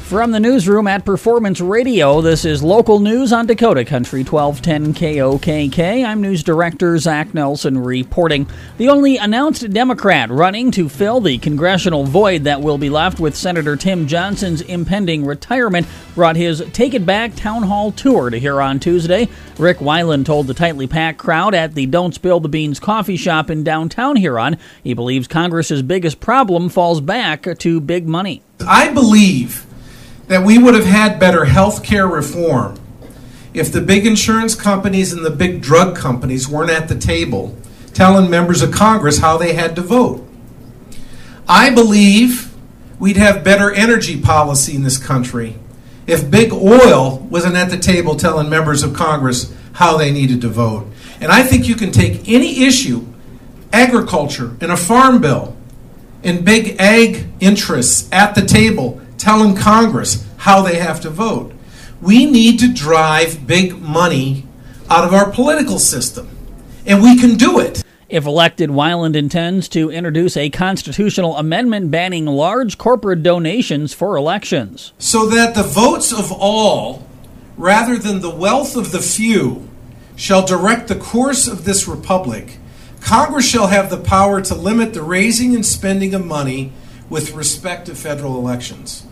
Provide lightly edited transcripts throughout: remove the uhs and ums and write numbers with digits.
From the newsroom at Performance Radio, this is local news on Dakota Country 1210 KOKK. I'm News Director Zach Nelson reporting. The only announced Democrat running to fill the congressional void that will be left with Senator Tim Johnson's impending retirement brought his Take It Back town hall tour to here on Tuesday. Rick Weiland told the tightly packed crowd at the Don't Spill the Beans coffee shop in downtown Huron he believes Congress's biggest problem falls back to big money. I believe that we would have had better health care reform if the big insurance companies and the big drug companies weren't at the table telling members of Congress how they had to vote. I believe we'd have better energy policy in this country if big oil wasn't at the table telling members of Congress how they needed to vote. And I think you can take any issue, agriculture and a farm bill, and big ag interests at the table telling Congress how they have to vote. We need to drive big money out of our political system, and we can do it. If elected, Weiland intends to introduce a constitutional amendment banning large corporate donations for elections. So that the votes of all, rather than the wealth of the few, shall direct the course of this republic, Congress shall have the power to limit the raising and spending of money with respect to federal elections.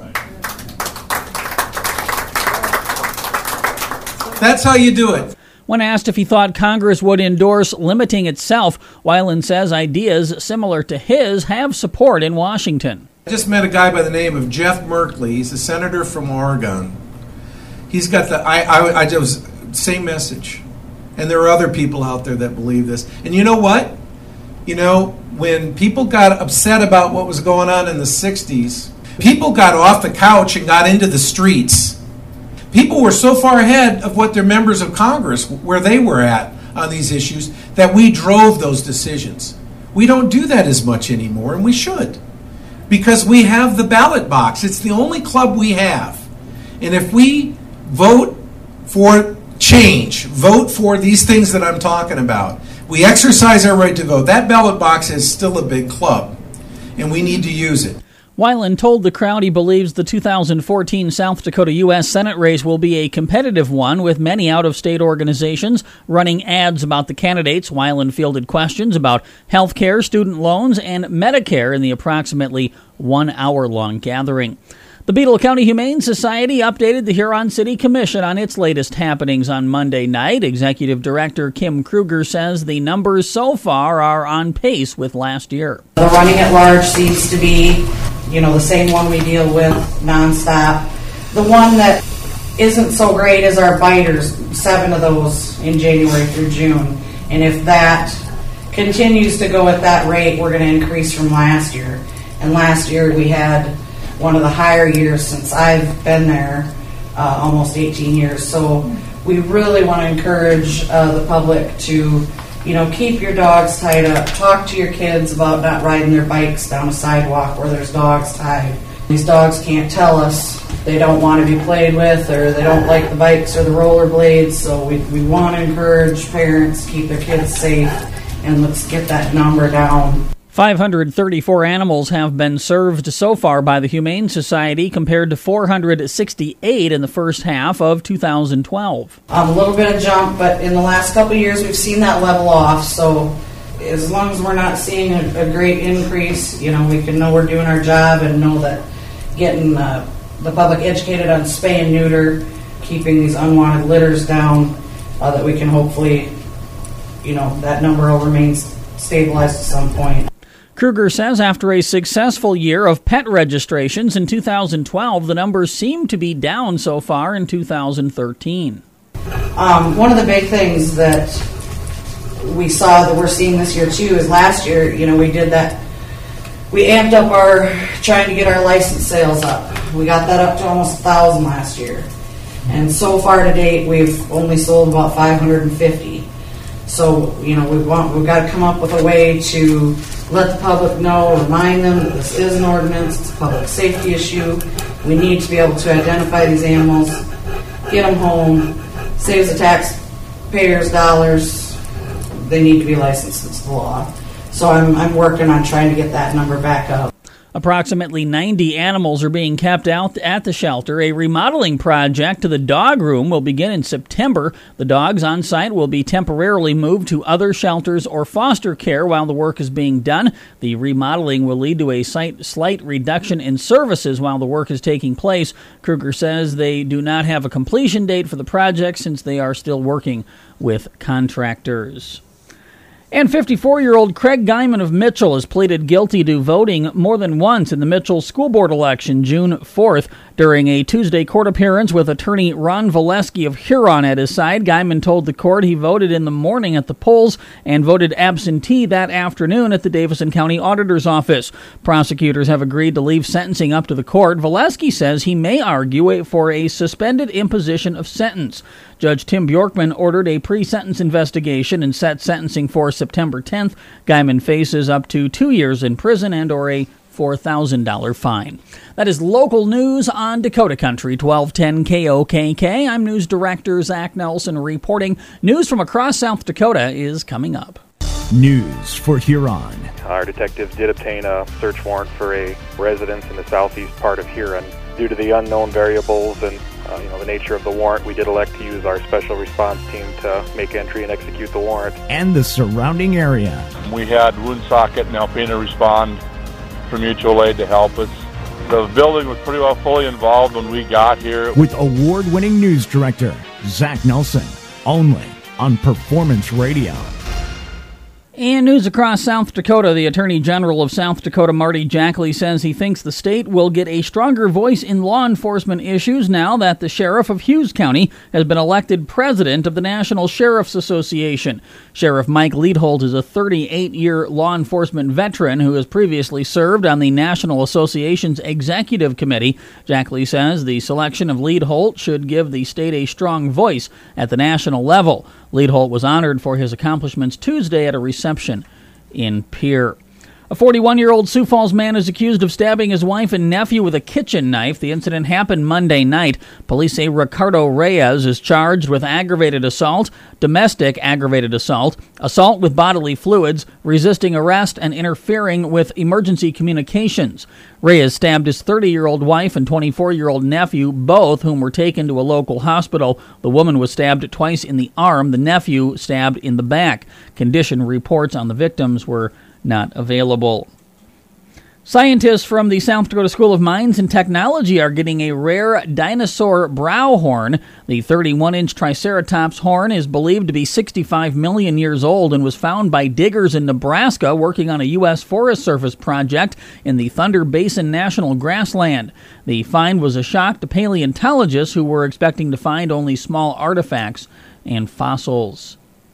That's how you do it. When asked if he thought Congress would endorse limiting itself, Weiland says ideas similar to his have support in Washington. I just met a guy by the name of Jeff Merkley. He's a senator from Oregon. He's got the same message. And there are other people out there that believe this. And you know what? You know, when people got upset about what was going on in the 60s, people got off the couch and got into the streets. People were so far ahead of what their members of Congress, where they were at on these issues, that we drove those decisions. We don't do that as much anymore, and we should. Because we have the ballot box. It's the only club we have. And if we vote for change, vote for these things that I'm talking about, we exercise our right to vote. That ballot box is still a big club, and we need to use it. Weiland told the crowd he believes the 2014 South Dakota U.S. Senate race will be a competitive one, with many out-of-state organizations running ads about the candidates. Weiland fielded questions about health care, student loans, and Medicare in the approximately 1 hour-long gathering. The Beetle County Humane Society updated the Huron City Commission on its latest happenings on Monday night. Executive Director Kim Kruger says the numbers so far are on pace with last year. The running at large seems to be, the same one we deal with nonstop. The one that isn't so great is our biters, 7 of those in January through June. And if that continues to go at that rate, we're going to increase from last year. And last year we had one of the higher years since I've been there, almost 18 years. So we really want to encourage the public to, keep your dogs tied up. Talk to your kids about not riding their bikes down a sidewalk where there's dogs tied. These dogs can't tell us they don't want to be played with, or they don't like the bikes or the rollerblades. So we want to encourage parents to keep their kids safe, and let's get that number down. 534 animals have been served so far by the Humane Society, compared to 468 in the first half of 2012. A little bit of jump, but in the last couple of years we've seen that level off. So as long as we're not seeing a great increase, we can know we're doing our job and know that getting the public educated on spay and neuter, keeping these unwanted litters down, that we can hopefully, that number will remain stabilized at some point. Kruger says after a successful year of pet registrations in 2012, the numbers seem to be down so far in 2013. One of the big things that we saw that we're seeing this year too is last year, we did that. We amped up trying to get our license sales up. We got that up to almost 1,000 last year. And so far to date, we've only sold about 550. So, we've got to come up with a way to let the public know, remind them that this is an ordinance, it's a public safety issue. We need to be able to identify these animals, get them home, saves the taxpayers dollars. They need to be licensed, it's the law. So I'm working on trying to get that number back up. Approximately 90 animals are being kept out at the shelter. A remodeling project to the dog room will begin in September. The dogs on site will be temporarily moved to other shelters or foster care while the work is being done. The remodeling will lead to a slight reduction in services while the work is taking place. Kruger says they do not have a completion date for the project since they are still working with contractors. And 54-year-old Craig Guyman of Mitchell has pleaded guilty to voting more than once in the Mitchell School Board election June 4th. During a Tuesday court appearance with attorney Ron Valesky of Huron at his side, Guyman told the court he voted in the morning at the polls and voted absentee that afternoon at the Davison County Auditor's Office. Prosecutors have agreed to leave sentencing up to the court. Valesky says he may argue for a suspended imposition of sentence. Judge Tim Bjorkman ordered a pre-sentence investigation and set sentencing for September 10th. Guyman faces up to 2 years in prison and or a $4,000 fine. That is local news on Dakota Country 1210 KOKK. I'm News Director Zach Nelson reporting. News from across South Dakota is coming up. News for Huron. Our detectives did obtain a search warrant for a residence in the southeast part of Huron. Due to the unknown variables and the nature of the warrant, we did elect to use our special response team to make entry and execute the warrant. And the surrounding area. We had Woonsocket and Alpena respond for mutual aid to help us. The building was pretty well fully involved when we got here. With award-winning news director Zach Nelson, only on Performance Radio. And news across South Dakota, the Attorney General of South Dakota, Marty Jackley, says he thinks the state will get a stronger voice in law enforcement issues now that the Sheriff of Hughes County has been elected president of the National Sheriff's Association. Sheriff Mike Leadholt is a 38-year law enforcement veteran who has previously served on the National Association's Executive Committee. Jackley says the selection of Leadholt should give the state a strong voice at the national level. Leadholt was honored for his accomplishments Tuesday at a reception in Pierre. A 41-year-old Sioux Falls man is accused of stabbing his wife and nephew with a kitchen knife. The incident happened Monday night. Police say Ricardo Reyes is charged with aggravated assault, domestic aggravated assault, assault with bodily fluids, resisting arrest, and interfering with emergency communications. Reyes stabbed his 30-year-old wife and 24-year-old nephew, both whom were taken to a local hospital. The woman was stabbed twice in the arm, the nephew stabbed in the back. Condition reports on the victims were not available. Scientists from the South Dakota School of Mines and Technology are getting a rare dinosaur brow horn. The 31-inch Triceratops horn is believed to be 65 million years old and was found by diggers in Nebraska working on a U.S. Forest Service project in the Thunder Basin National Grassland. The find was a shock to paleontologists who were expecting to find only small artifacts and fossils.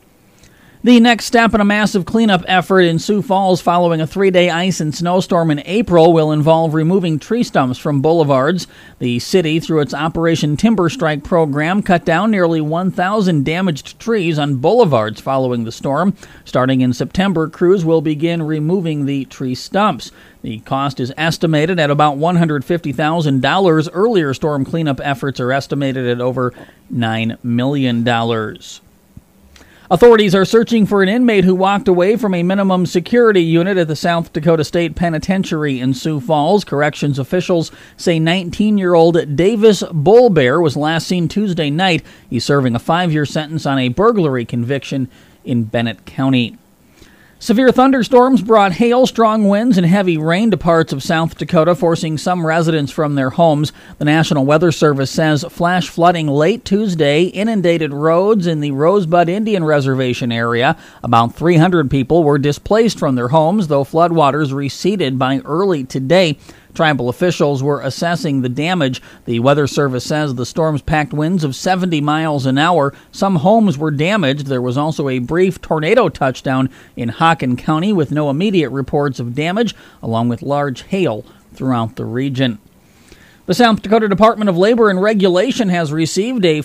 The next step in a massive cleanup effort in Sioux Falls following a 3-day ice and snowstorm in April will involve removing tree stumps from boulevards. The city, through its Operation Timber Strike program, cut down nearly 1,000 damaged trees on boulevards following the storm. Starting in September, crews will begin removing the tree stumps. The cost is estimated at about $150,000. Earlier storm cleanup efforts are estimated at over $9 million. Authorities are searching for an inmate who walked away from a minimum security unit at the South Dakota State Penitentiary in Sioux Falls. Corrections officials say 19-year-old Davis Bullbear was last seen Tuesday night. He's serving a 5-year sentence on a burglary conviction in Bennett County. Severe thunderstorms brought hail, strong winds, and heavy rain to parts of South Dakota, forcing some residents from their homes. The National Weather Service says flash flooding late Tuesday inundated roads in the Rosebud Indian Reservation area. About 300 people were displaced from their homes, though floodwaters receded by early today. Tribal officials were assessing the damage. The Weather Service says the storms packed winds of 70 miles an hour. Some homes were damaged. There was also a brief tornado touchdown in Haken County with no immediate reports of damage, along with large hail throughout the region. The South Dakota Department of Labor and Regulation has received a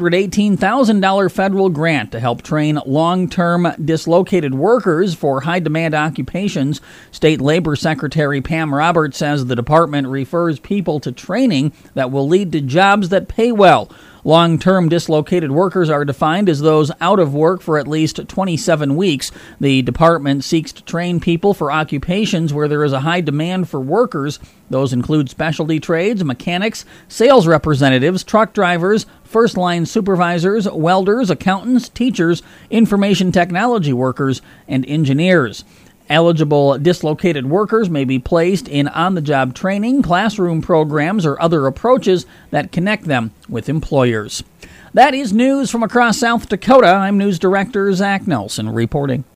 $418,000 federal grant to help train long-term dislocated workers for high-demand occupations. State Labor Secretary Pam Roberts says the department refers people to training that will lead to jobs that pay well. Long-term dislocated workers are defined as those out of work for at least 27 weeks. The department seeks to train people for occupations where there is a high demand for workers. Those include specialty trades, mechanics, sales representatives, truck drivers, first-line supervisors, welders, accountants, teachers, information technology workers, and engineers. Eligible dislocated workers may be placed in on-the-job training, classroom programs, or other approaches that connect them with employers. That is news from across South Dakota. I'm News Director Zach Nelson reporting.